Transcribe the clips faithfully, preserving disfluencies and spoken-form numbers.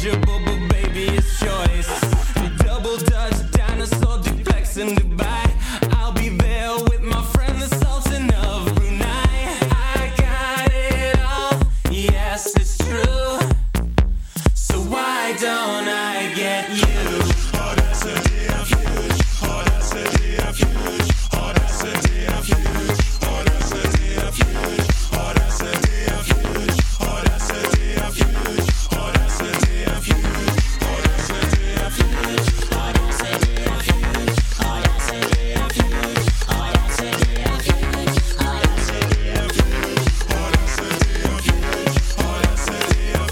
eligible, but baby, it's choice. Double Dutch, dinosaur, duplex in Dubai. I'll be there with my friend, the Sultan of Brunei. I got it all, yes, it's true. So why don't I get you? Audacity of huge, audacity of huge, audacity of huge, audacity of huge, audacity of huge, audacity of huge, audacity of huge, audacity of huge, audacity of huge, audacity of huge, audacity of huge, audacity of huge, audacity of huge, audacity of huge, audacity of huge, audacity of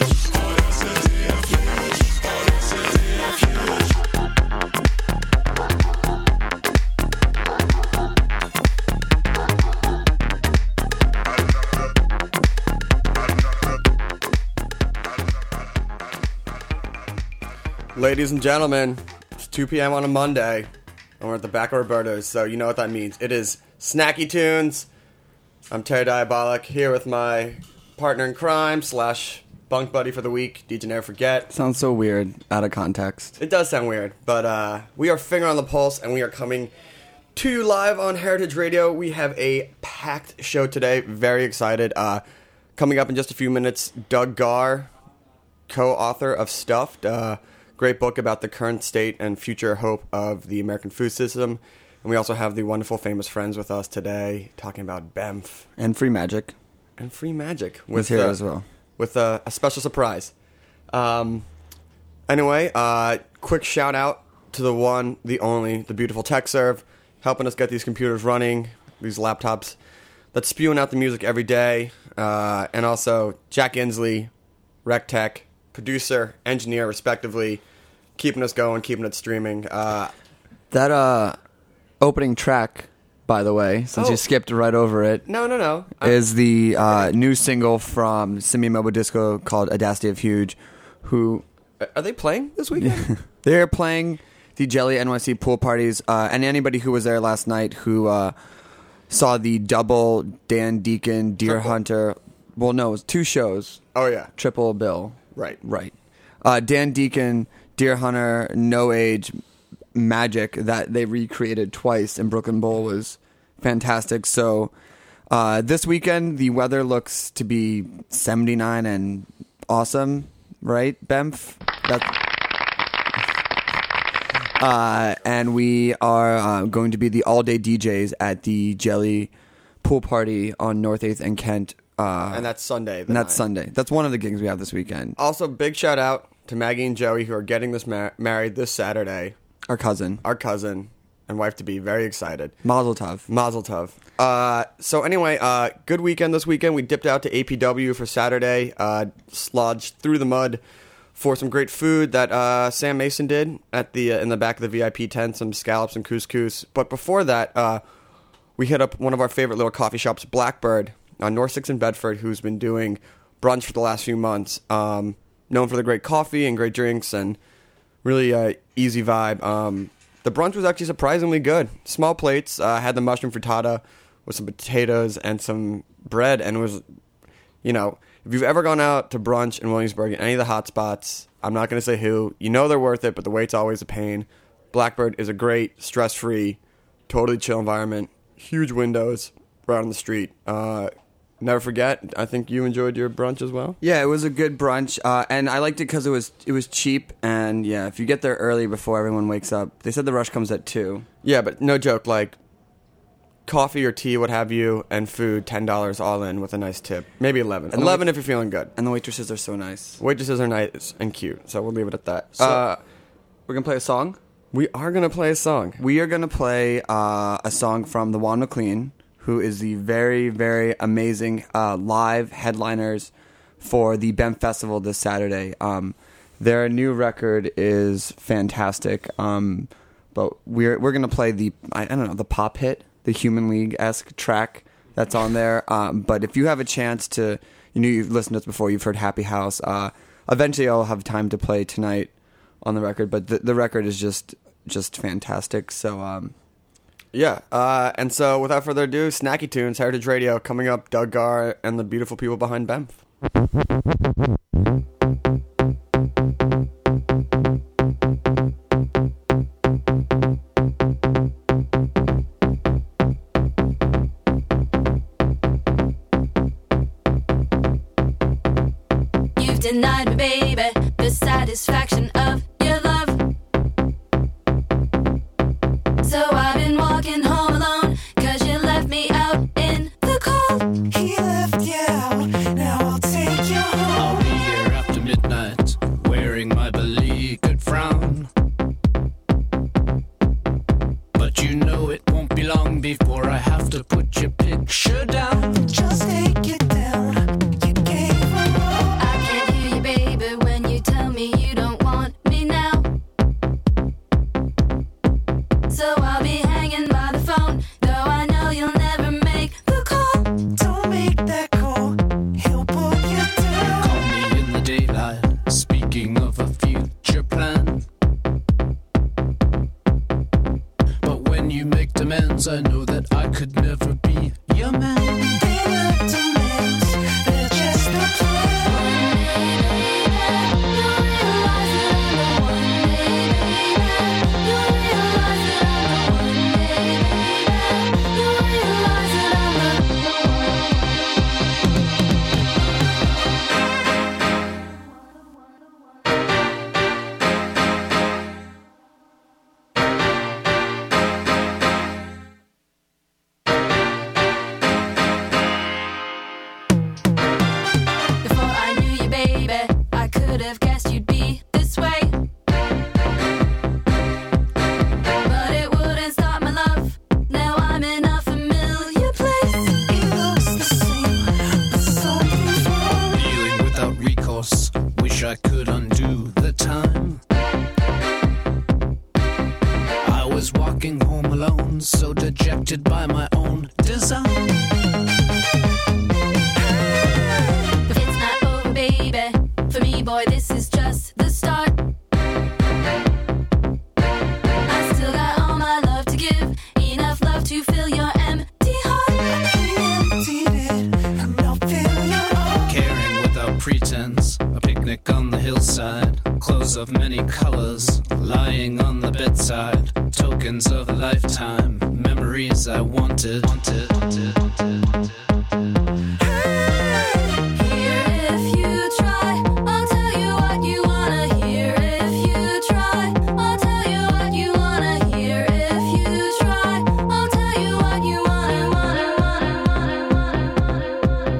huge. Ladies and gentlemen, it's two p.m. on a Monday, and we're at the back of Roberto's, so you know what that means. It is Snacky Tunes. I'm Terry Diabolic, here with my partner in crime, slash bunk buddy for the week, D J Never Forget. Sounds so weird, out of context. It does sound weird, but uh, we are finger on the pulse, and we are coming to you live on Heritage Radio. We have a packed show today, very excited. Uh, coming up in just a few minutes, Doug Gar, co-author of Stuffed, uh, great book about the current state and future hope of the American food system. And we also have the wonderful Famous Friends with us today, talking about B E M F. And Free Magic. And Free Magic. With here uh, as well. With uh, a special surprise. Um, anyway, uh, quick shout out to the one, the only, the beautiful TechServe, helping us get these computers running, these laptops that's spewing out the music every day. Uh, and also Jack Inslee, RecTech, producer, engineer, respectively, keeping us going, keeping it streaming. Uh, that uh, opening track, by the way, since Oh. you skipped right over it, no, no, no. I'm- is the uh, new single from Simi Mobile Disco called Audacity of Huge, who Are they playing this weekend? they're playing the Jelly N Y C pool parties, uh, and anybody who was there last night who uh, saw the double Dan Deacon, Deer Triple. Hunter, well, no, it was two shows, Oh, yeah. triple bill. Right. Right. Uh, Dan Deacon, Deer Hunter, No Age, Magic that they recreated twice in Brooklyn Bowl was fantastic. So uh, this weekend, the weather looks to be seventy-nine and awesome, right, B E M F? That's... Uh, and we are uh, going to be the all-day D Js at the Jelly pool party on North eighth and Kent. Uh, And that's Sunday. the and that's ninth. Sunday. That's one of the gigs we have this weekend. Also, big shout out to Maggie and Joey, who are getting this mar- married this Saturday. Our cousin. Our cousin and wife to be, very excited. Mazel tov. Mazel tov. Uh, so anyway, uh, good weekend this weekend. We dipped out to A P W for Saturday, uh, slodged through the mud for some great food that uh, Sam Mason did at the uh, in the back of the V I P tent, some scallops and couscous. But before that, uh, we hit up one of our favorite little coffee shops, Blackbird, on North sixth in Bedford, who's been doing brunch for the last few months. Um, known for the great coffee and great drinks and really uh, easy vibe. Um, the brunch was actually surprisingly good. Small plates. Uh, had the mushroom frittata with some potatoes and some bread, and it was, you know, if you've ever gone out to brunch in Williamsburg at any of the hot spots, I'm not going to say who, you know they're worth it, but the wait's always a pain. Blackbird is a great, stress-free, totally chill environment. Huge windows right on the street. Uh, never forget, I think you enjoyed your brunch as well? Yeah, it was a good brunch, uh, and I liked it because it was it was cheap. And yeah, if you get there early before everyone wakes up, they said the rush comes at two. Yeah, but no joke, like, coffee or tea, what have you, and food, ten dollars all in with a nice tip. Maybe eleven. And the eleven wait- if you're feeling good. And the waitresses are so nice. Waitresses are nice and cute, so we'll leave it at that. So- uh, We're gonna play a song. we are going to play a song. We are gonna play uh, a song from the Juan McLean, who is the very very amazing uh, live headliners for the B E M Festival this Saturday. Um, their new record is fantastic. Um, but we're we're gonna play the I, I don't know the pop hit, the Human League-esque track that's on there. Um, but if you have a chance to, you know, you've listened to us before, you've heard Happy House. Uh, eventually, I'll have time to play tonight on the record. But the, the record is just just fantastic. So um, Yeah, uh, and so without further ado, Snacky Tunes, Heritage Radio, coming up, Doug Gar and the beautiful people behind B E M F. the satisfaction of your love. So I've been walking home alone, cause you left me out in the cold. He left you out, now I'll take you home. I'll be here after midnight, wearing my beleaguered frown. But you know it won't be long before I have to put your picture down. Just take it down, you gave her all. I can't hear you, baby, when you tell me you don't want me now. So I'll be hanging by the phone, though I know you'll never make the call. Don't make that call, he'll put you down. Call me in the daylight, speaking of a future plan. But when you make demands, I know that I could never be your man. They're not demands, they're just a plan. Before I knew you, baby, I could have guessed you'd be this way. But it wouldn't stop my love. Now I'm in a familiar place. He looks the same, but something's wrong. Feeling without recourse, wish I could undo the time. I was walking home alone, so dejected by my own design. It's not over, baby. For me, boy, this is just the start. I still got all my love to give, enough love to fill your empty heart. He emptied it, and now fill your heart. Caring without pretense, a picnic on the hillside, clothes of many colors, lying on the bedside, tokens of a lifetime, memories I wanted. wanted, wanted, wanted, wanted. Here if you try, I'll tell you what you wanna hear. If you try, I'll tell you what you wanna hear. If you try, I'll tell you what you wanna, wanna, wanna, wanna, wanna,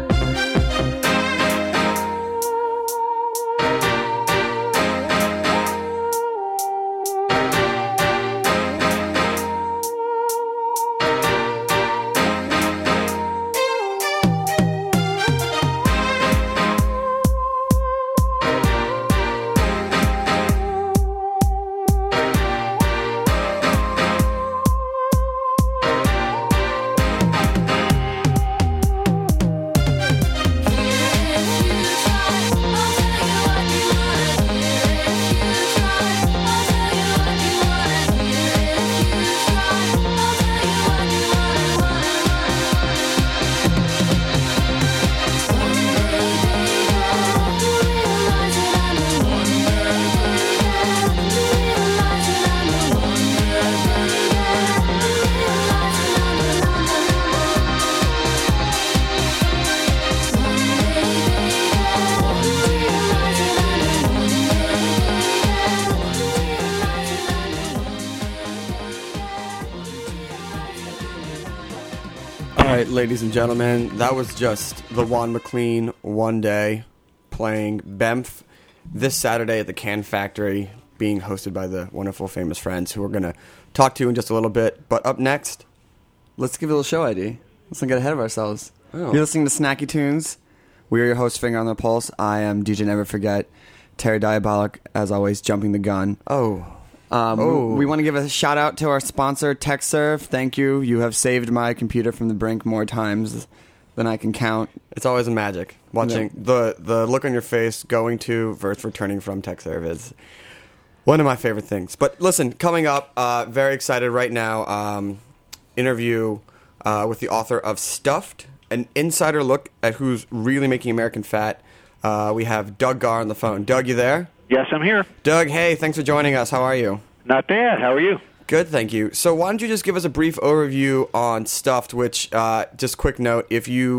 All right, ladies and gentlemen, that was just the Juan McLean One Day playing Bempf this Saturday at the Can Factory, being hosted by the wonderful famous friends who we're going to talk to in just a little bit. But up next, Let's give a little show I D. Let's not get ahead of ourselves. Oh. You're listening to Snacky Tunes. We are your host, Finger on the Pulse. I am D J Never Forget. Terry Diabolic, as always, jumping the gun. oh, Um, Oh. We want to give a shout out to our sponsor, TechServe. Thank you. You have saved my computer from the brink more times than I can count. it's always a magic watching the the look on your face going to versus returning from TechServe is one of my favorite things. But listen, coming up, uh, very excited right now. Um, interview uh, with the author of Stuffed, an insider look at who's really making American fat. Uh, we have Doug Garr on the phone. Doug, you there? Yes, I'm here. Doug, hey, thanks for joining us. How are you? Not bad. How are you? Good, thank you. So why don't you just give us a brief overview on Stuffed, which, uh, just quick note, if you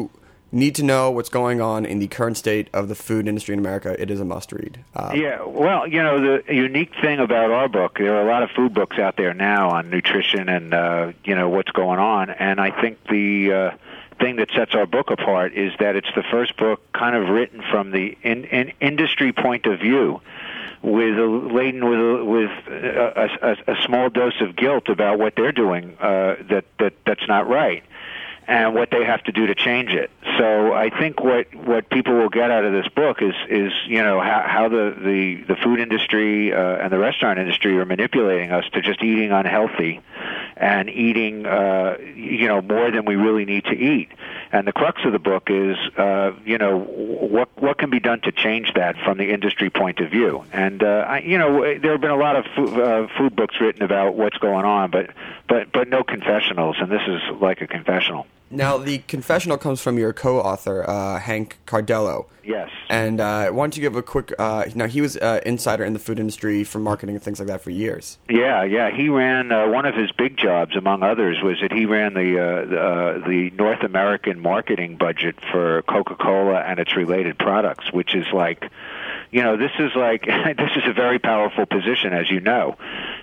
need to know what's going on in the current state of the food industry in America, it is a must-read. Uh, Yeah, well, you know, the unique thing about our book, there are a lot of food books out there now on nutrition and, uh, you know, what's going on. And I think the uh, thing that sets our book apart is that it's the first book kind of written from the in, in industry point of view, with a, laden with a, with a, a, a small dose of guilt about what they're doing uh, that, that that's not right, and what they have to do to change it. So I think what, what people will get out of this book is, is you know, how, how the, the, the food industry uh, and the restaurant industry are manipulating us to just eating unhealthy and eating, uh, you know, more than we really need to eat. And the crux of the book is, uh, you know, what what can be done to change that from the industry point of view. And, uh, I, you know, there have been a lot of food, uh, food books written about what's going on, but, but, but no confessionals, and this is like a confessional. Now, the confessional comes from your co-author, uh, Hank Cardello. Yes. And uh, why don't you give a quick... Uh, now, he was uh, insider in the food industry for marketing and things like that for years. Yeah, yeah. He ran, uh, one of his big jobs, among others, was that he ran the, uh, the, uh, the North American marketing budget for Coca-Cola and its related products, which is like... You know, this is like, this is a very powerful position, as you know.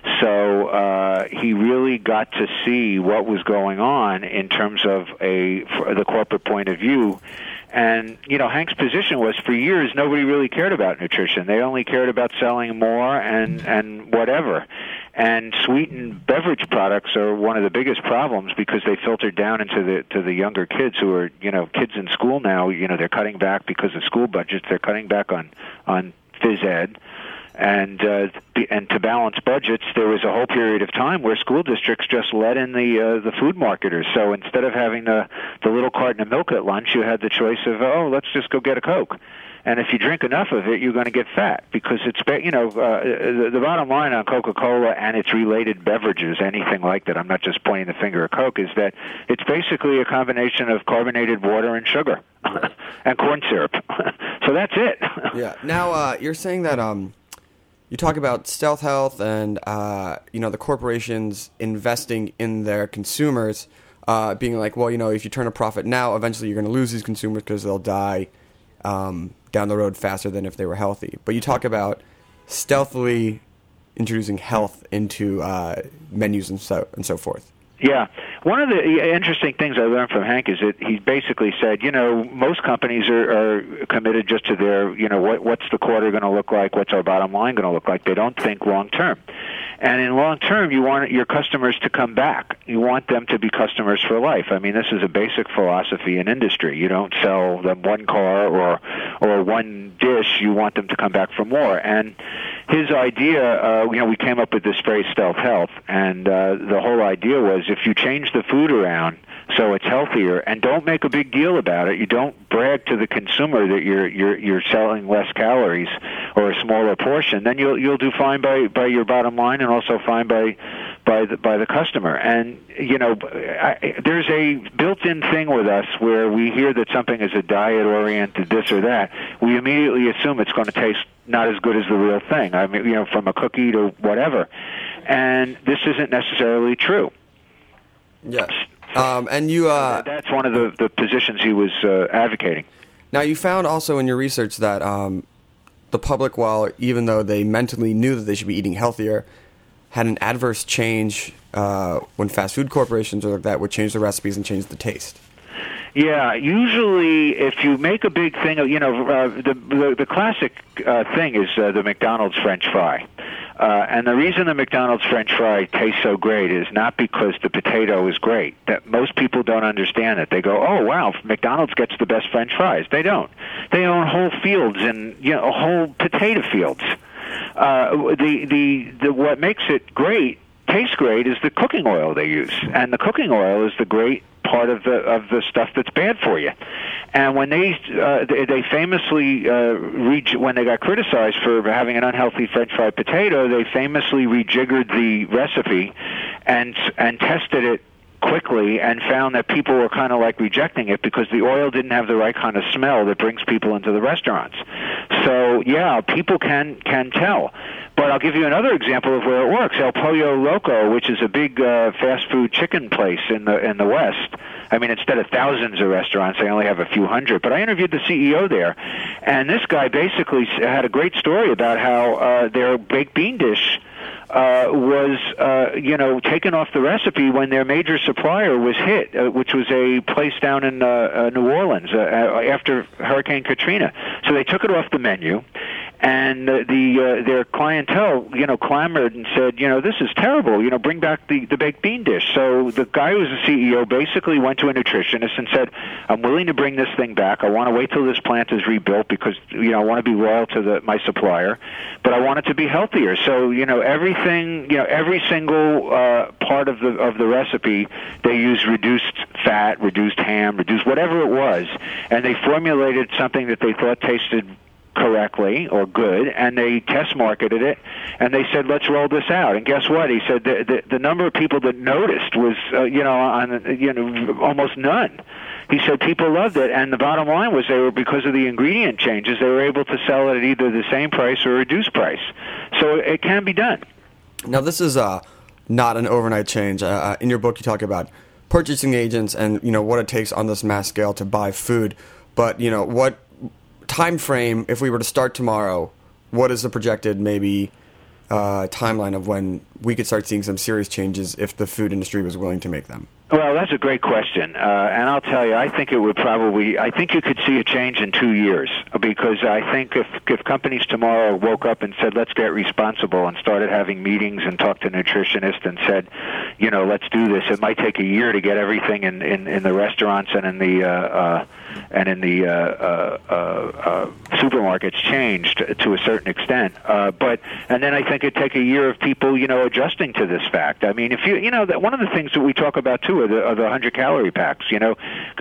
So uh, he really got to see what was going on in terms of a the corporate point of view. And, you know, Hank's position was for years nobody really cared about nutrition. They only cared about selling more and, and whatever. And sweetened beverage products are one of the biggest problems because they filter down into the to the younger kids who are, you know, kids in school now. You know, they're cutting back because of school budgets. They're cutting back on on phys ed, and uh, and to balance budgets, there was a whole period of time where school districts just let in the uh, the food marketers. So instead of having the the little carton of milk at lunch, you had the choice of, oh, let's just go get a Coke. And if you drink enough of it, you're going to get fat because it's, you know, uh, the, the bottom line on Coca-Cola and its related beverages, anything like that, I'm not just pointing the finger at Coke, is that it's basically a combination of carbonated water and sugar and corn syrup. So that's it. Yeah. Now, uh, you're saying that um, you talk about stealth health and, uh, you know, the corporations investing in their consumers, uh, being like, well, you know, if you turn a profit now, eventually you're going to lose these consumers because they'll die um, down the road faster than if they were healthy. But you talk about stealthily introducing health into uh, menus and so and so forth. Yeah. One of the interesting things I learned from Hank is that he basically said, you know, most companies are, are committed just to their, you know, what, what's the quarter going to look like, what's our bottom line going to look like. They don't think long term. And in long term, you want your customers to come back. You want them to be customers for life. I mean, this is a basic philosophy in industry. You don't sell them one car or or one dish. You want them to come back for more. And his idea, uh, you know, we came up with this phrase, stealth health, and uh, the whole idea was if you change the food around so it's healthier, and don't make a big deal about it. You don't brag to the consumer that you're you're you're selling less calories or a smaller portion. Then you'll you'll do fine by, by your bottom line, and also fine by by the by the customer. And you know, I, there's a built-in thing with us where we hear that something is a diet-oriented this or that. We immediately assume it's going to taste not as good as the real thing. I mean, you know, from a cookie to whatever. And this isn't necessarily true. Yes. Um, and you, uh, that's one of the, the positions he was uh, advocating. Now, you found also in your research that um, the public, while even though they mentally knew that they should be eating healthier, had an adverse change uh, when fast food corporations or like that would change the recipes and change the taste. Yeah, usually if you make a big thing of, you know, uh, the, the the classic uh, thing is uh, the McDonald's French fry. Uh, and the reason the McDonald's French fry tastes so great is not because the potato is great. That most people don't understand it. They go, "Oh wow, McDonald's gets the best French fries." They don't. They own whole fields and you know whole potato fields. Uh, the, the the what makes it great, tastes great, is the cooking oil they use, and the cooking oil is the great part of the of the stuff that's bad for you. And when they uh, they, they famously uh, re- when they got criticized for having an unhealthy French fried potato, they famously rejiggered the recipe and and tested it quickly and found that people were kind of like rejecting it because the oil didn't have the right kind of smell that brings people into the restaurants. So yeah, people can can tell. But I'll give you another example of where it works. El Pollo Loco, which is a big uh, fast food chicken place in the in the West. I mean, instead of thousands of restaurants, they only have a few hundred. But I interviewed the C E O there, and this guy basically had a great story about how uh, their baked bean dish uh, was, uh, you know, taken off the recipe when their major supplier was hit, uh, which was a place down in uh, uh, New Orleans uh, after Hurricane Katrina. So they took it off the menu. And uh, the uh, their clientele, you know, clamored and said, you know, this is terrible. You know, bring back the, the baked bean dish. So the guy who was the C E O basically went to a nutritionist and said, I'm willing to bring this thing back. I want to wait till this plant is rebuilt because, you know, I want to be loyal to the, my supplier, but I want it to be healthier. So, you know, everything, you know, every single uh, part of the of the recipe, they used reduced fat, reduced ham, reduced whatever it was, and they formulated something that they thought tasted correctly or good, and they test marketed it, and they said, let's roll this out. And guess what? He said the the, the number of people that noticed was, uh, you know, on you know almost none. He said people loved it, and the bottom line was they were, because of the ingredient changes, they were able to sell it at either the same price or a reduced price. So it can be done. Now, this is uh, not an overnight change. Uh, in your book, you talk about purchasing agents and, you know, what it takes on this mass scale to buy food. But, you know, what time frame, if we were to start tomorrow, what is the projected maybe uh, timeline of when we could start seeing some serious changes if the food industry was willing to make them? Well, that's a great question, uh, and I'll tell you, I think it would probably, I think you could see a change in two years, because I think if, if companies tomorrow woke up and said, let's get responsible, and started having meetings and talked to nutritionists and said, you know, let's do this, it might take a year to get everything in, in, in the restaurants and in the, uh, uh, and in the uh, uh, uh, uh, supermarkets changed to a certain extent, uh, but, and then I think it'd take a year of people, you know, adjusting to this fact. I mean, if you, you know, that one of the things that we talk about, too, Are the, are the one hundred calorie packs. You know,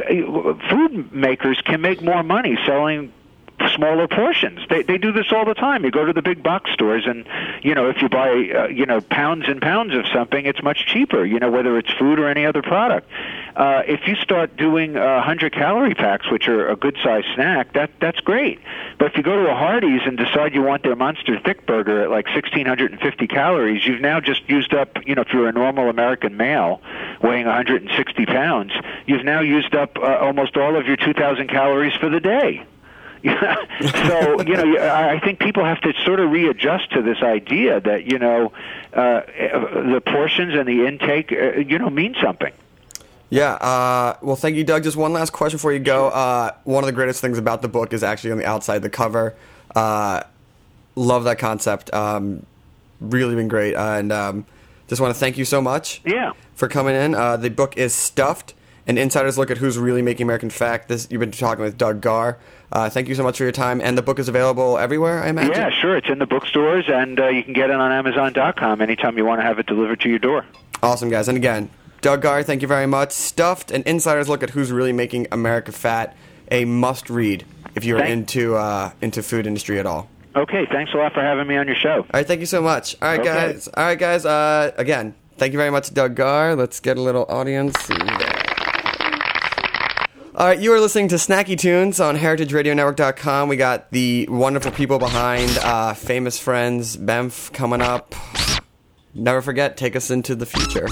food makers can make more money selling smaller portions. They they do this all the time. You go to the big box stores, and you know, if you buy uh, you know pounds and pounds of something, it's much cheaper. You know, whether it's food or any other product. Uh, if you start doing uh, one hundred calorie packs, which are a good sized snack, that that's great. But if you go to a Hardee's and decide you want their Monster Thick Burger at like one thousand six hundred fifty calories, you've now just used up. You know, if you're a normal American male weighing one hundred sixty pounds, you've now used up uh, almost all of your two thousand calories for the day. So, you know, I think people have to sort of readjust to this idea that, you know, uh, the portions and the intake, uh, you know, mean something. Yeah, uh, well, thank you, Doug. Just one last question before you go. Uh, one of the greatest things about the book is actually on the outside, the cover. Uh, love that concept. Um, really been great. Uh, and um, just want to thank you so much Yeah. for coming in. Uh, the book is Stuffed, an insider's look at who's really making American fat. This You've been talking with Doug Gahr. Uh, thank you so much for your time. And the book is available everywhere, I imagine? Yeah, sure. It's in the bookstores, and uh, you can get it on Amazon dot com anytime you want to have it delivered to your door. Awesome, guys. And again, Doug Gahr, thank you very much. Stuffed, an insider's look at who's really making America fat. A must-read if you're Thank- into uh, into food industry at all. Okay, thanks a lot for having me on your show. All right, thank you so much. All right, Okay. guys. All right, guys. Uh, again, thank you very much, Doug Gahr. Let's get a little audience. All right, you are listening to Snacky Tunes on heritage radio network dot com. We got the wonderful people behind uh, Famous Friends, B E M F coming up. Never forget, take us into the future.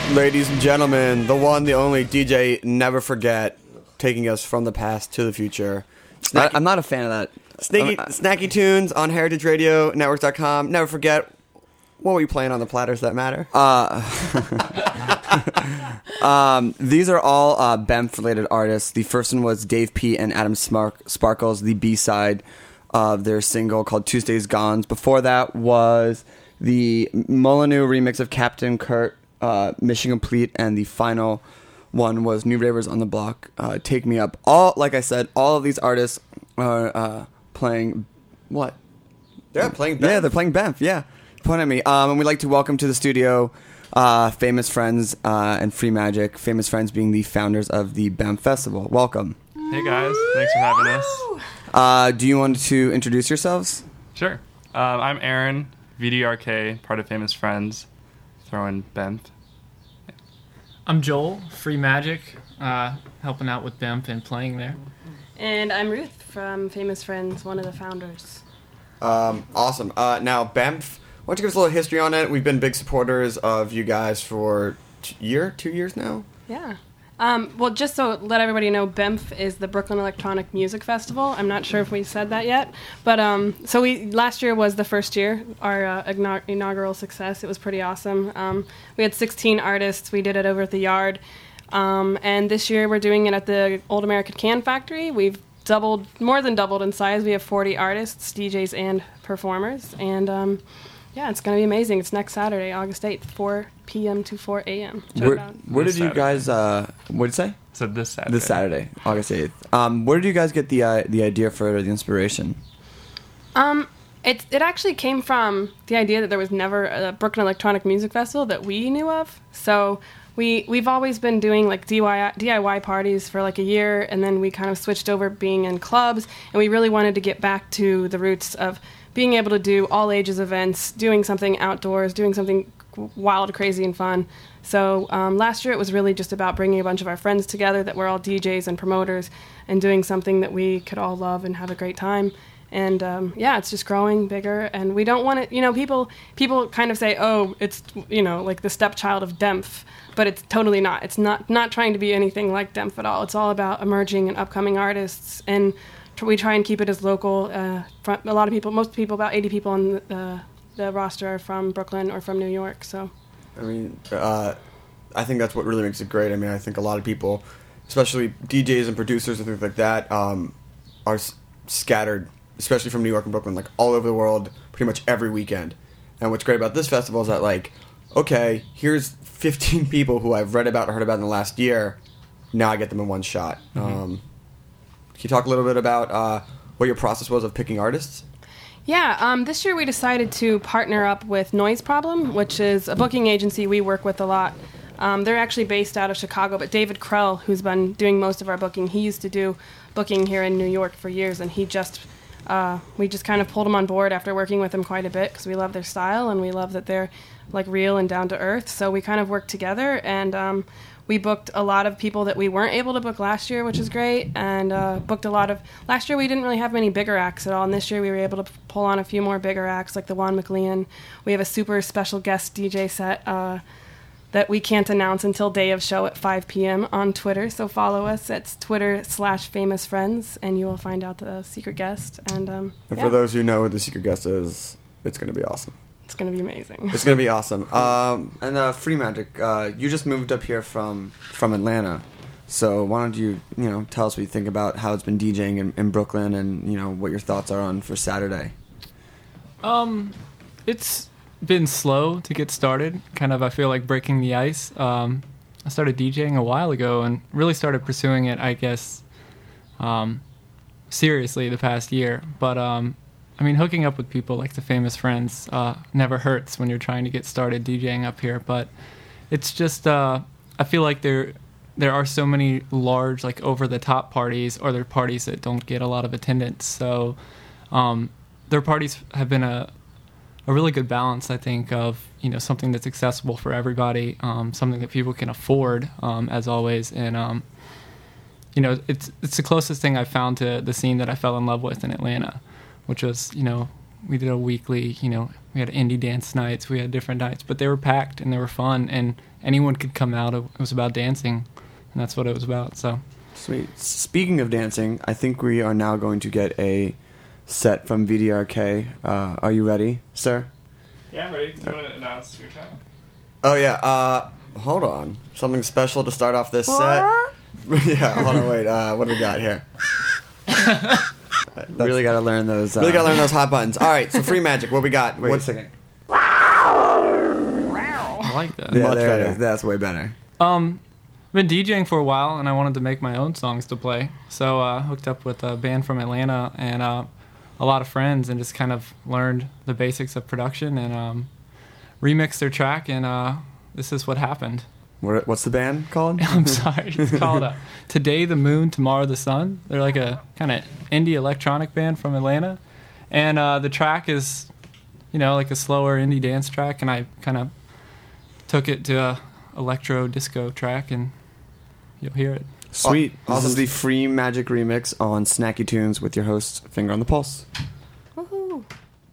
Ladies and gentlemen, the one, the only D J Never Forget, taking us from the past to the future. I, Snacky, I'm not a fan of that. snacky, I'm- snacky tunes on heritage radio networks dot com. Never forget, what were you playing on the platters that matter? Um, these are all uh, B E M F-related artists. The first one was Dave P. and Adam Smark- Sparkles, the B-side of their single called Tuesday's Gones. Before that was the Molyneux remix of Captain Kurt, uh, Mission Complete, and the final one was New Ravers on the Block, uh, Take Me Up. All, like I said, all of these artists are uh, playing what? They're playing Yeah, band. they're playing B E M F, yeah. Point at me. Um, and we'd like to welcome to the studio uh, Famous Friends uh, and Free Magic. Famous Friends being the founders of the B E M F Festival. Welcome. Hey guys, thanks for having us. Uh, do you want to introduce yourselves? Sure. Um, I'm Aaron, V D R K, part of Famous Friends, throwing B E M F. I'm Joel, Free Magic, uh, helping out with B E M F and playing there. And I'm Ruth from Famous Friends, one of the founders. Um, awesome. Uh, now, B E M F, why don't you give us a little history on it? We've been big supporters of you guys for a year, two years now? Yeah. Um, well, just so let everybody know, B E M F is the Brooklyn Electronic Music Festival. I'm not sure if we said that yet, but um, so we last year was the first year, our uh, igna- inaugural success. It was pretty awesome. Um, we had sixteen artists. We did it over at the Yard, um, and this year we're doing it at the Old American Can Factory. We've doubled, more than doubled in size. We have forty artists, D Js, and performers, and um, yeah, it's going to be amazing. It's next Saturday, August eighth, four p.m. to four a.m. Check Where, it out. where did This you Saturday. guys, uh, what did you say? So this Saturday. This Saturday, August eighth. Um, where did you guys get the uh, the idea for it or the inspiration? Um, it it actually came from the idea that there was never a Brooklyn Electronic Music Festival that we knew of. So we we've always been doing like D I Y D I Y parties for like a year, and then we kind of switched over being in clubs, and we really wanted to get back to the roots of being able to do all ages events, doing something outdoors, doing something wild, crazy, and fun. So um, last year it was really just about bringing a bunch of our friends together that were all D Js and promoters and doing something that we could all love and have a great time. And um, yeah, it's just growing bigger, and we don't want it. You know, people people kind of say, "Oh, it's you know like the stepchild of D E M F," but it's totally not. It's not not trying to be anything like D E M F at all. It's all about emerging and upcoming artists, and tr- we try and keep it as local. Uh, fr- a lot of people, most people, about eighty people on the, the, the roster are from Brooklyn or from New York. So I mean, uh, I think that's what really makes it great. I mean, I think a lot of people, especially D Js and producers and things like that, um, are s- scattered, especially from New York and Brooklyn, like all over the world, pretty much every weekend. And what's great about this festival is that, like, okay, here's fifteen people who I've read about or heard about in the last year. Now I get them in one shot. Mm-hmm. Um, can you talk a little bit about uh, what your process was of picking artists? yeah, um, this year we decided to partner up with Noise Problem, which is a booking agency we work with a lot. Um, they're actually based out of Chicago, but David Krell, who's been doing most of our booking, he used to do booking here in New York for years, and he just uh, we just kind of pulled him on board after working with him quite a bit because we love their style and we love that they're like real and down to earth. So we kind of worked together, and um, we booked a lot of people that we weren't able to book last year, which is great, and uh, booked a lot of last year we didn't really have many bigger acts at all, and this year we were able to p- pull on a few more bigger acts like the Juan McLean. We have a super special guest D J set uh, that we can't announce until day of show at five p.m. on Twitter. So follow us. It's Twitter slash Famous Friends, and you will find out the secret guest. And, um, And yeah, for those who know who the secret guest is, it's going to be awesome. it's going to be amazing. It's going to be awesome. Um, And uh, Free Magic, uh, you just moved up here from from Atlanta, so why don't you you know tell us what you think about how it's been DJing in, in Brooklyn, and you know what your thoughts are on for Saturday. Um, it's been slow to get started. Kind of, I feel like breaking the ice. Um, I started DJing a while ago and really started pursuing it, I guess, um, seriously the past year. But um, I mean, hooking up with people like the Famous Friends uh, never hurts when you're trying to get started DJing up here. But it's just, uh, I feel like there there are so many large, like over the top parties, or there are parties that don't get a lot of attendance. So um, their parties have been a a really good balance, I think, of you know something that's accessible for everybody, um, something that people can afford, um, as always, and um, you know it's it's the closest thing I've found to the scene that I fell in love with in Atlanta, which was you know we did a weekly, you know we had indie dance nights, we had different nights, but they were packed and they were fun, and anyone could come out. It was about dancing, and that's what it was about. So Sweet. Speaking of dancing, I think we are now going to get a set from V D R K. Uh, are you ready, sir? Yeah, I'm ready. Do you want to announce your time? Oh yeah. Uh, hold on. Something special to start off this set. Yeah. Hold on. Wait. Uh, what do we got here? Really got to learn those. Uh, Really gotta learn those hot buttons. All right. So free magic. What we got? Wait What- a second. I like that. Yeah, Much there better. it is. That's way better. Um, I've been DJing for a while, and I wanted to make my own songs to play. So I uh, hooked up with a band from Atlanta and uh, a lot of friends, and just kind of learned the basics of production and um, remixed their track. And uh, this is what happened. What, what's the band called? I'm sorry, it's called uh, Today the Moon, Tomorrow the Sun. They're like a kind of indie electronic band from Atlanta, and uh, the track is, you know, like a slower indie dance track, and I kind of took it to a electro disco track, and you'll hear it. Sweet. Aw- This is awesome. the free magic remix on Snacky Tunes with your host, Finger on the Pulse. Woohoo.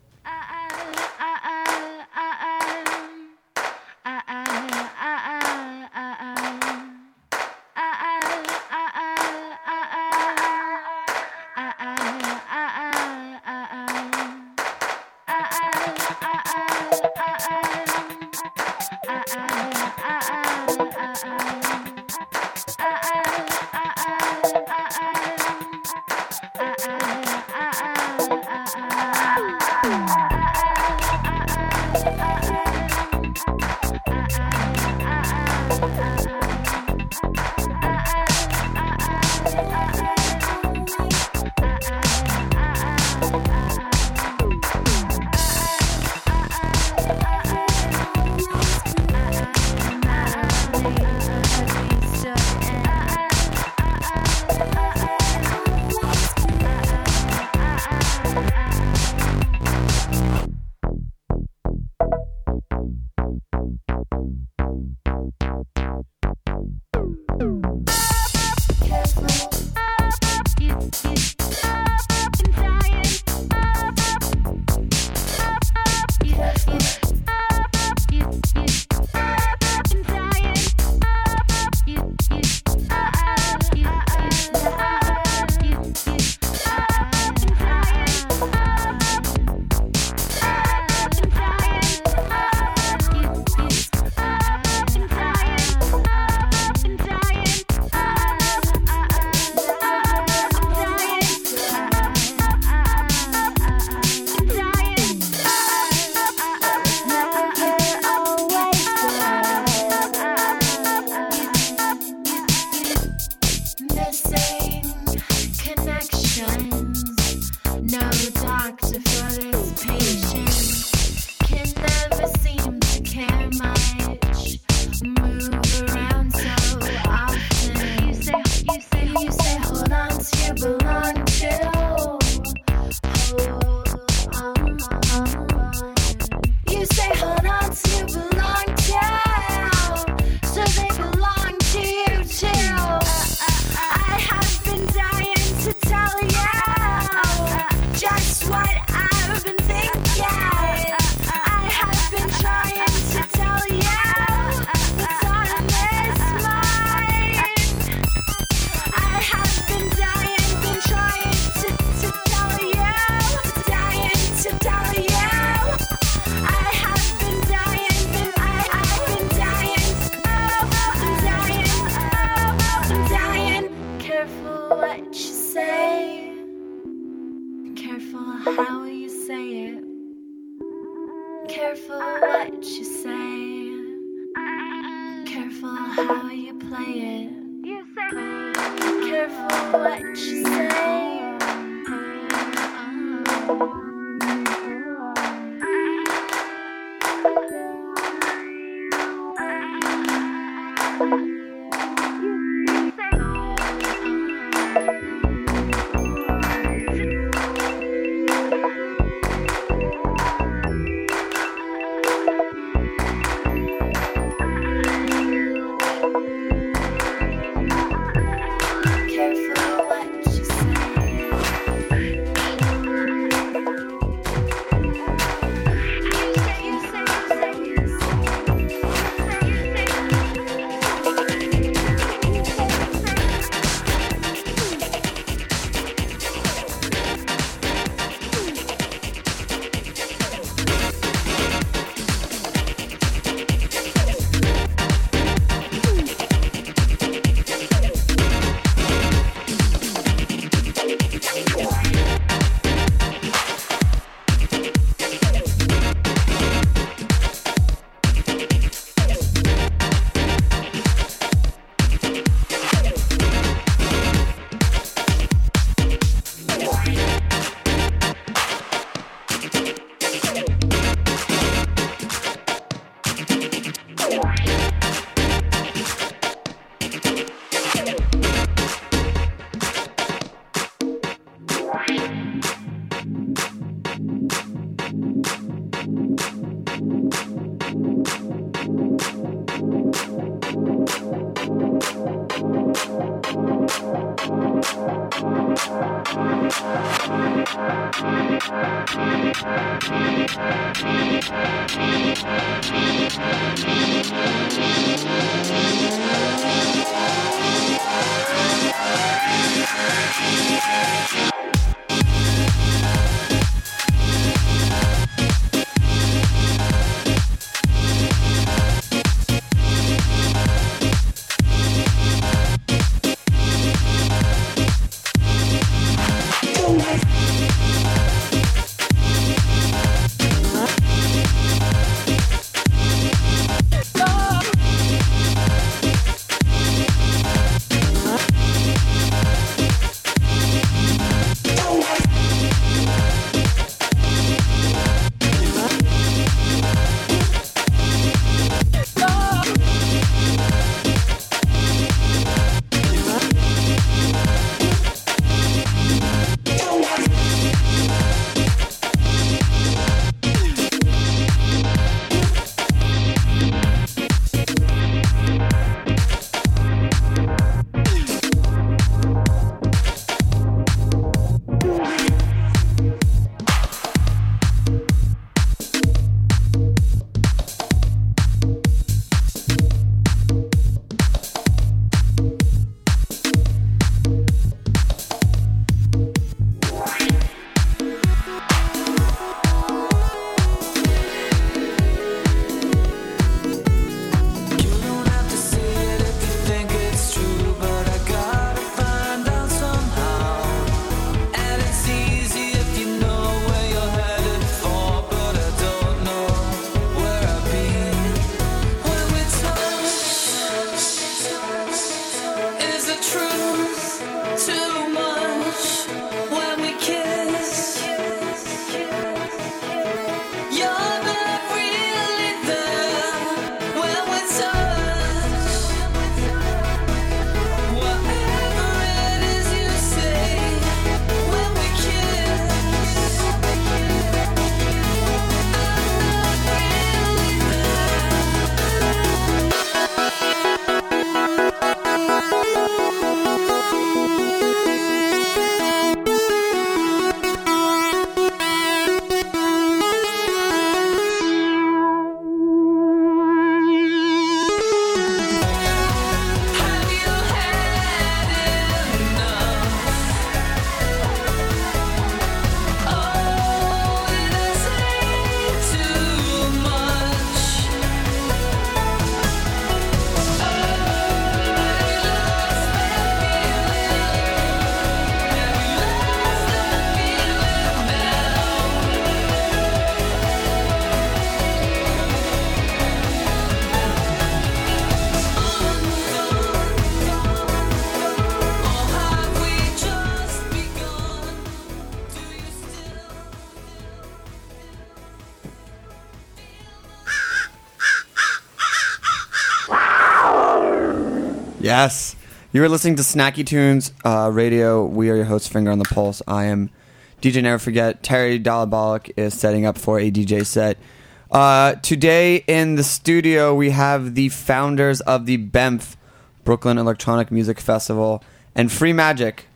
Careful what you say. Careful how you play it. Careful what you say. Careful what you say. Yes. You are listening to Snacky Tunes uh, Radio. We are your hosts, Finger on the Pulse. I am D J Never Forget. Terry Dalabolic is setting up for a D J set. Uh, today in the studio, we have the founders of the B E M F, Brooklyn Electronic Music Festival, and Free Magic,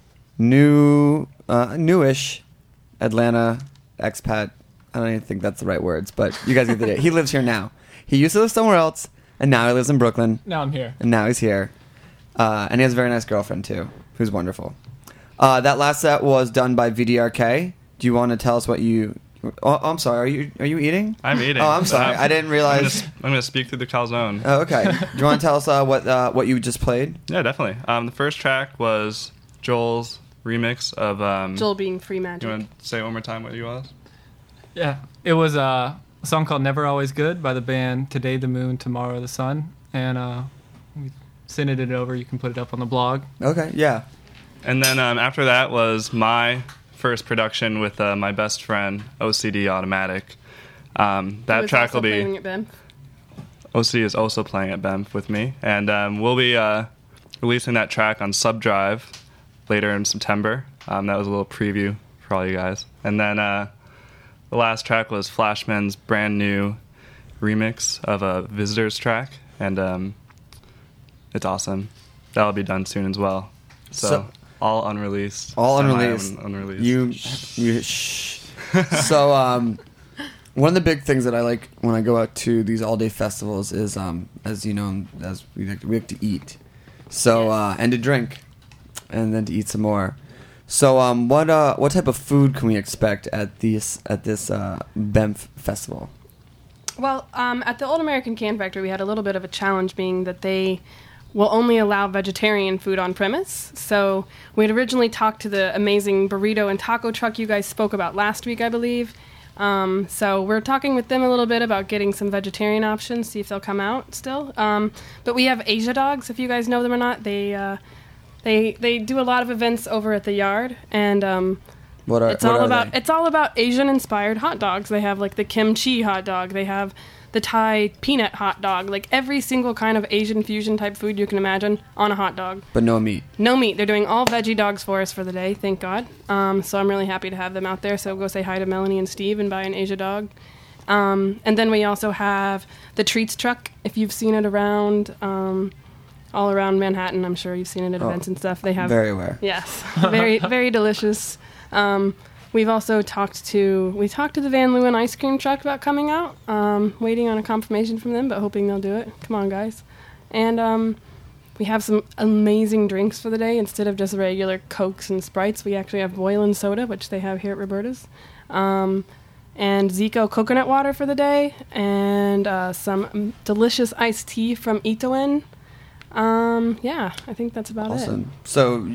new, uh, newish Atlanta expat. I don't even think that's the right words, but you guys get the idea. He lives here now. He used to live somewhere else, and now he lives in Brooklyn. Now I'm here. And now he's here. Uh, and he has a very nice girlfriend, too, who's wonderful. Uh, that last set was done by V D R K. Do you want to tell us what you... Oh, I'm sorry. Are you are you eating? I'm eating. Oh, I'm sorry. I didn't realize... I'm going to speak through the calzone. Oh, okay. Do you want to tell us uh, what uh, what you just played? Yeah, definitely. Um, the first track was Joel's remix of... Um, Joel being Free Magic. You want to say it one more time what you was? Yeah, it was uh, a song called Never Always Good by the band Today the Moon, Tomorrow the Sun. And uh, we sent it over. You can put it up on the blog. Okay, yeah. And then um, after that was my first production with uh, my best friend, O C D Automatic. Um, that Who was track also will be... playing at B E M F. O C is also playing at Banff with me, and um, we'll be uh, releasing that track on Subdrive later in September. Um, that was a little preview for all you guys. And then uh, the last track was Flashman's brand new remix of a Visitors track, and um, it's awesome. That'll be done soon as well. So, So- all unreleased. All semi- unreleased. unreleased. You, you. Shh. So, um, one of the big things that I like when I go out to these all day festivals is, um, as you know, as we like, we have to eat, so uh, and to drink, and then to eat some more. So, um, what uh, what type of food can we expect at this at this uh, Banff festival? Well, um, at the Old American Can Factory, we had a little bit of a challenge, being that they will only allow vegetarian food on premise. So we had originally talked to the amazing burrito and taco truck you guys spoke about last week, I believe. Um, so we're talking with them a little bit about getting some vegetarian options, see if they'll come out still. Um, but we have Asia Dogs, if you guys know them or not. They uh, they they do a lot of events over at the Yard, and um, What are it's what all are about they? it's all about Asian inspired hot dogs. They have like the kimchi hot dog. They have the Thai peanut hot dog. Like every single kind of Asian fusion type food you can imagine on a hot dog. But no meat. No meat. They're doing all veggie dogs for us for the day, thank God. Um, so I'm really happy to have them out there. So go say hi to Melanie and Steve and buy an Asia dog. Um, and then we also have the treats truck. If you've seen it around, um, all around Manhattan, I'm sure you've seen it at Oh, events and stuff. They have very aware. Yes, very very delicious. Um, we've also talked to we talked to the Van Leeuwen ice cream truck about coming out. Um, waiting on a confirmation from them, but hoping they'll do it. Come on, guys! And um, we have some amazing drinks for the day. Instead of just regular Cokes and Sprites, we actually have Boylan soda, which they have here at Roberta's, um, and Zico coconut water for the day, and uh, some delicious iced tea from Itoen. Um, yeah, I think that's about it. Awesome. So,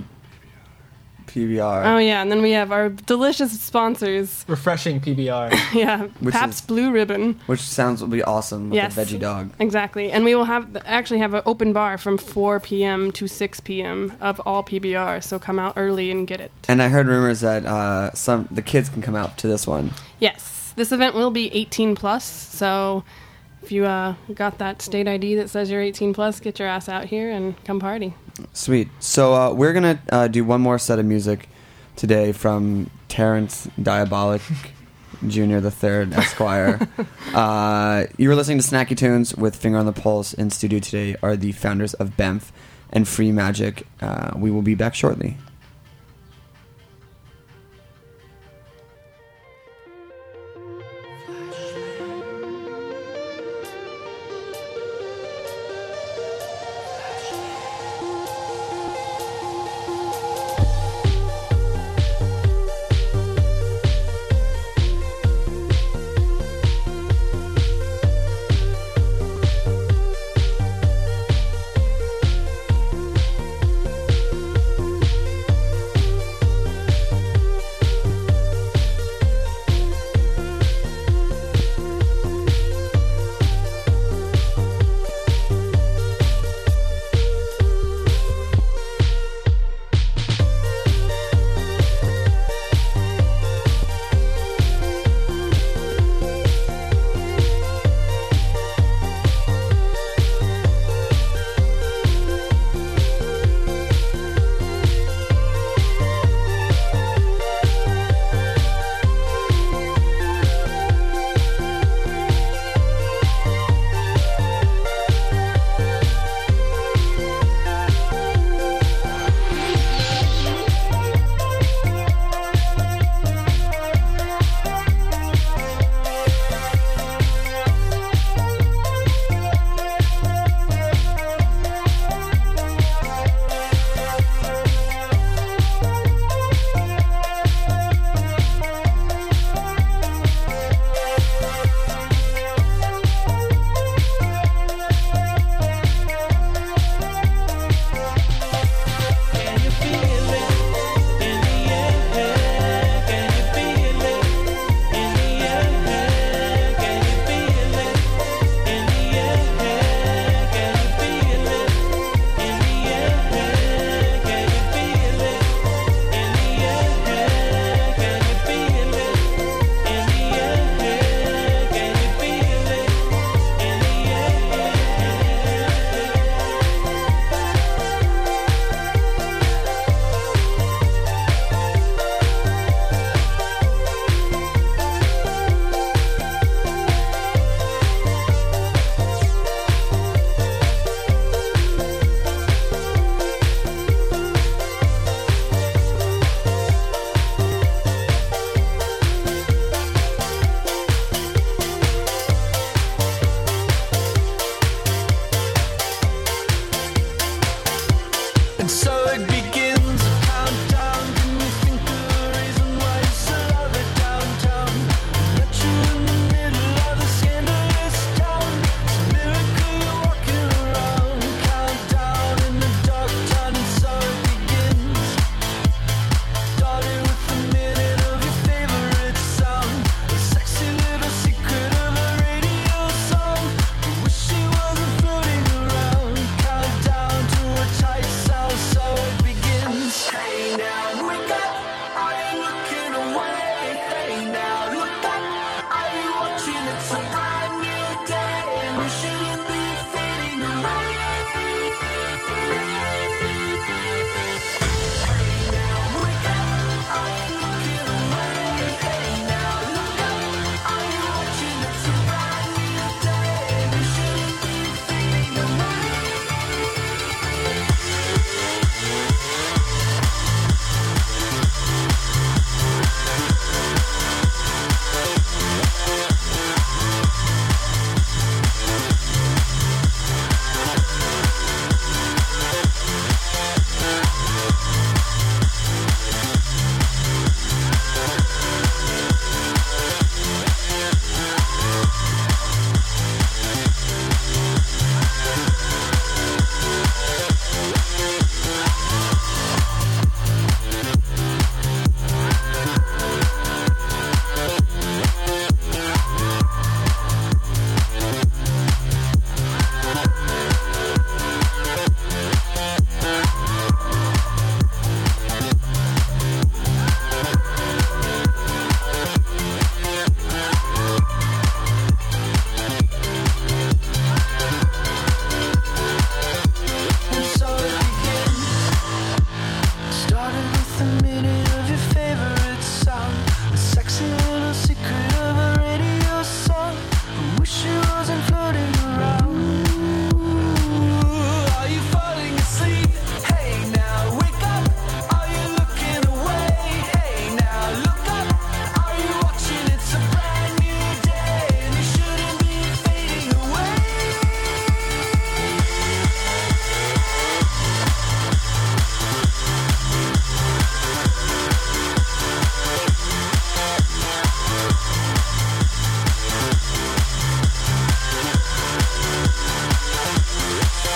P B R. Oh yeah, and then we have our delicious sponsors. Refreshing P B R. Yeah, Which Pabst is- Blue Ribbon. Which sounds will be awesome with Yes. a veggie dog. Exactly, and we will have actually have an open bar from four p.m. to six p.m. of all P B R. So come out early and get it. And I heard rumors that uh, some the kids can come out to this one. Yes, this event will be eighteen plus. So if you uh, got that state I D that says you're eighteen plus, get your ass out here and come party. Sweet. So uh, we're gonna uh, do one more set of music today from Terrence Diabolic Junior the Third Esquire. uh, you were listening to Snacky Tunes with Finger on the Pulse. In studio today are the founders of Banff and Free Magic. Uh, we will be back shortly. Thank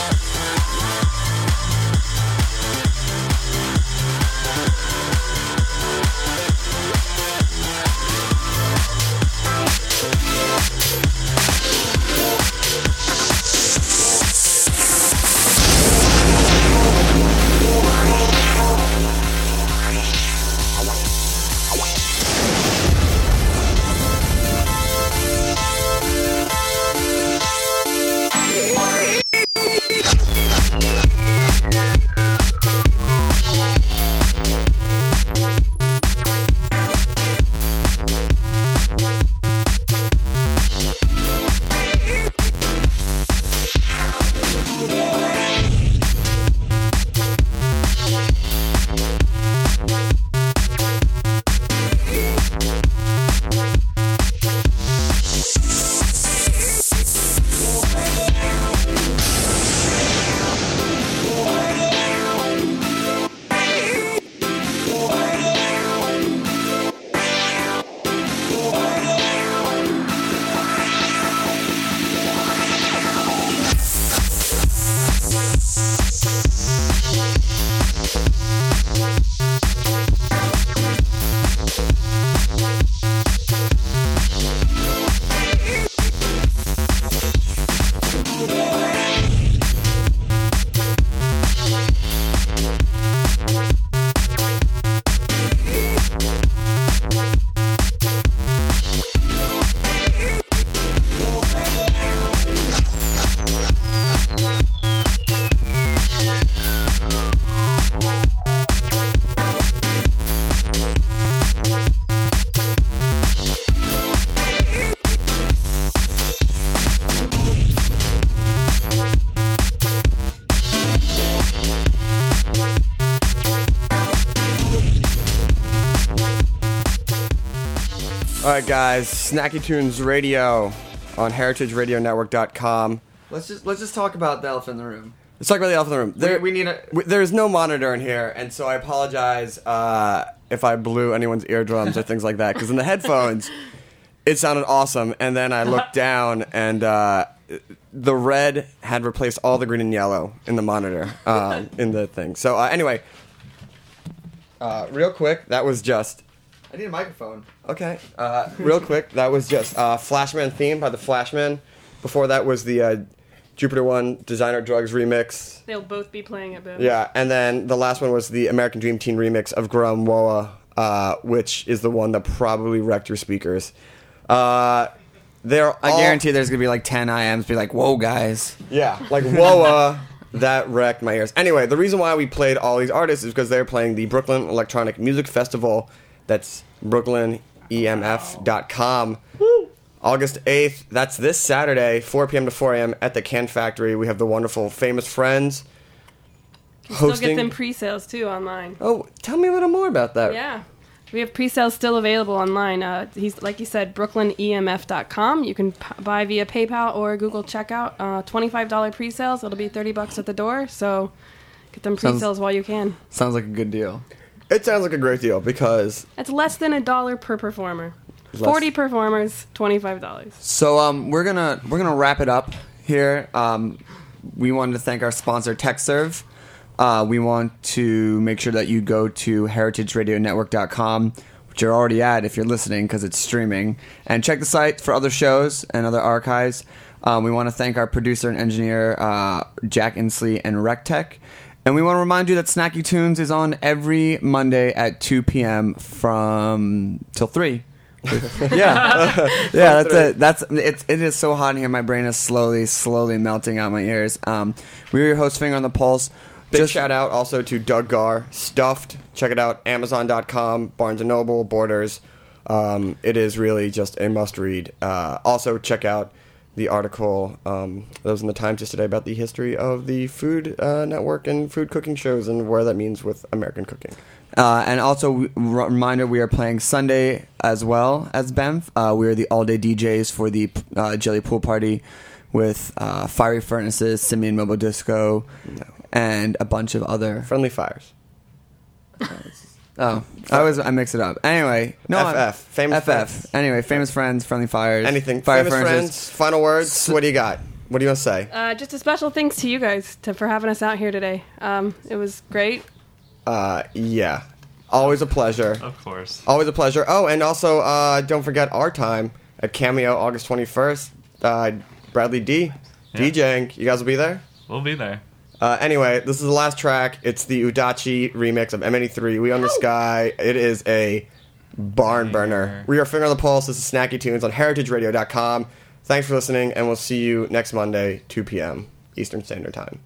All right, guys, Snacky Tunes Radio on heritage radio network dot com. Let's just let's just talk about the elephant in the room. Let's talk about the elephant in the room. There, we need a- w- There's no monitor in here, and so I apologize uh, if I blew anyone's eardrums or things like that, because in the headphones, it sounded awesome, and then I looked down, and uh, the red had replaced all the green and yellow in the monitor, um, in the thing. So uh, anyway, uh, real quick, that was just... I need a microphone. Okay. Uh, real quick, that was just uh, Flashman theme by the Flashmen. Before that was the uh, Jupiter One Designer Drugs remix. They'll both be playing it, both. Yeah, and then the last one was the American Dream Team remix of Grum Woa, uh, which is the one that probably wrecked your speakers. Uh, they're I all- guarantee there's gonna be like ten I Ms be like, "Whoa, guys!" Yeah, like Woa, that wrecked my ears. Anyway, the reason why we played all these artists is because they're playing the Brooklyn Electronic Music Festival. That's brooklyn e m f dot com. August eighth, that's this Saturday, four p.m. to four a.m. at the Can Factory. We have the wonderful Famous Friends You still hosting. get them pre-sales, too, online. Oh, tell me a little more about that. Yeah. We have pre-sales still available online. Uh, he's like you said, brooklyn e m f dot com. You can p- buy via PayPal or Google Checkout. Uh, twenty-five dollars pre-sales. It'll be thirty bucks at the door. So get them Sounds- pre-sales while you can. Sounds like a good deal. It sounds like a great deal because It's less than a dollar per performer. Less- forty performers, twenty-five dollars. So um, we're gonna we're gonna wrap it up here. Um, we wanted to thank our sponsor TechServe. Uh, we want to make sure that you go to heritage radio network dot com, which you're already at if you're listening because it's streaming, and check the site for other shows and other archives. Um, we want to thank our producer and engineer uh, Jack Inslee and RecTech. And we want to remind you that Snacky Tunes is on every Monday at two p.m. from till three. yeah, yeah. That's it. That's it's. It is so hot in here. My brain is slowly, slowly melting out my ears. Um, we're your host, Finger on the Pulse. big Just- shout out also to Doug Gar, Stuffed. Check it out, amazon dot com, Barnes and Noble, Borders. Um, it is really just a must read. Uh, also, check out the article um, that was in the Times just today about the history of the Food uh, Network and food cooking shows and where that means with American cooking. Uh, and also, r- reminder, we are playing Sunday as well as B E M F. Uh, we are the all-day D Js for the uh, Jelly Pool Party with uh, Fiery Furnaces, Simeon Mobo Disco, and a bunch of other... Friendly Fires. Oh, I always I mix it up. Anyway, no, F I'm- F, Famous F F. Friends. Anyway, Famous Friends, Friendly Fires, Anything. Fire Famous Furnaces. Friends, final words, what do you got? What do you want to say? Uh, just a special thanks to you guys to, for having us out here today. Um, it was great. Uh, yeah. Always a pleasure. Of course. Always a pleasure. Oh, and also, uh, don't forget our time at Cameo August twenty-first. Uh, Bradley D. Yeah. DJing. You guys will be there? We'll be there. Uh, anyway, this is the last track. It's the Udachi remix of M eighty-three, We Own the Sky. It is a barn burner. We are Finger on the Pulse. This is Snacky Tunes on heritage radio dot com. Thanks for listening, and we'll see you next Monday, two p.m. Eastern Standard Time.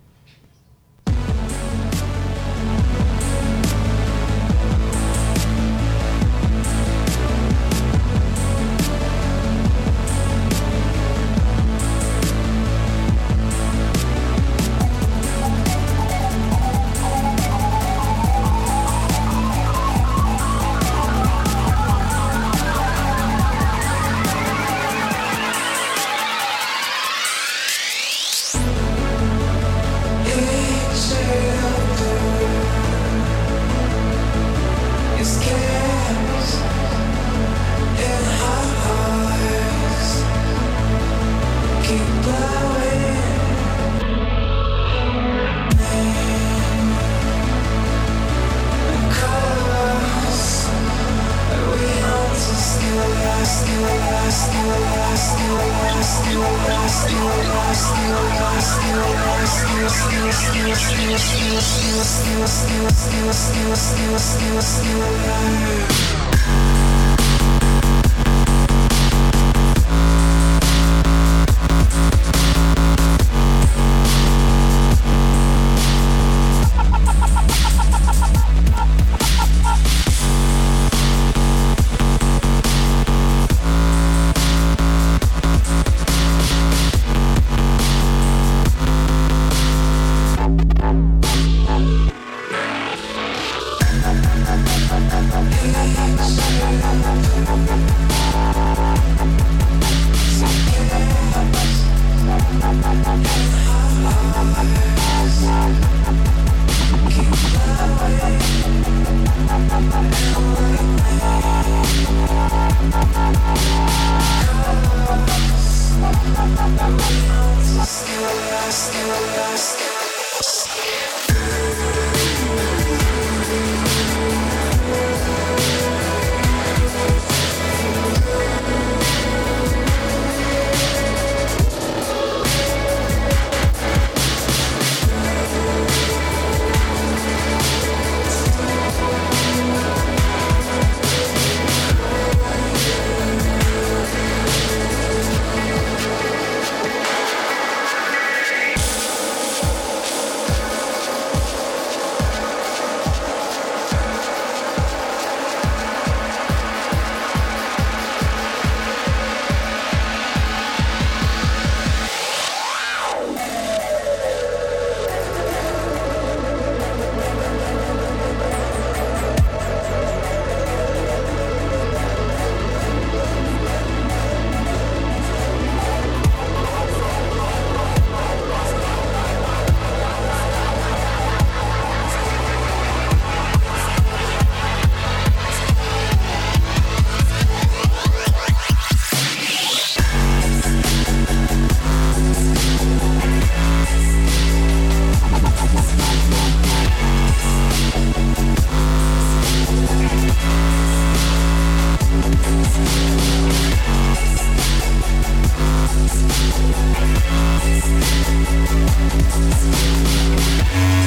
We'll be right back.